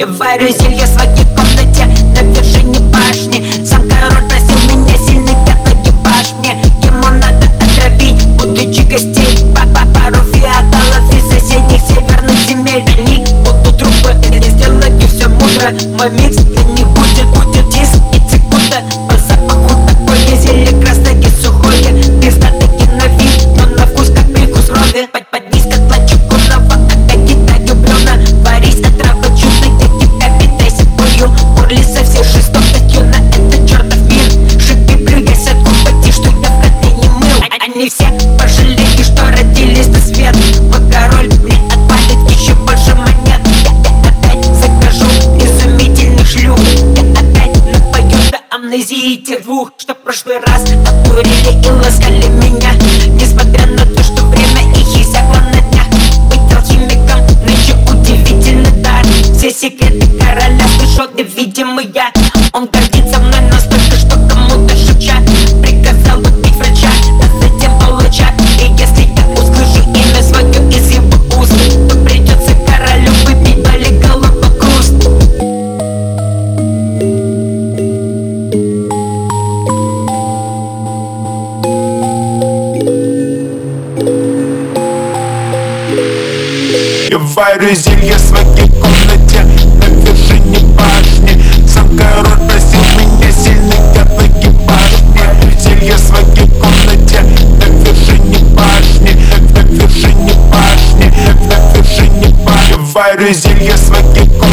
варю зелье в своей комнате на вершине башни. Сам король просил меня сильный пятый экипаж. Мне ему надо отравить будучи гостей. Пару феодалов из соседних северных земель. Они будут трупы или сделаю все мудро. Мой микс для них будет диск и цикута. По запаху такое зелье красное и сухое. Пиздатое на вид, но на вкус как прикус рови. Поднись к тлачукунова, опять кидаю бревна. Варись отрава чудо, я тебя питайся болью. Урли со всей жестокостью на этот чертов мир. Шипи, плюясь от купати, что я в котле не мыл. Они все пожалели, что родились на свет. Мой король мне отпалит еще больше монет. Я опять закажу изумительных шлюх. Я опять напою до амнезии тех двух, что в прошлый раз обдурили и ласкали меня. Несмотря на то, что время их иссякло на днях. Быть алхимиком нынче удивительный дар. Все секреты короля слышал невидимый я. Он гордится мной настолько, что кому-то шепча приказал убить врача, а затем палача. И если я услышу имя свое из его уст, то придется королю выпить доли голову куст. Я варю зелье в своей комнате на вершине башни. Сам король просил меня сильный пятый экипаж. Варю зелье в своей комнате на вершине башни. На вершине башни, на вершине башни. Варю зелье в своей комнате.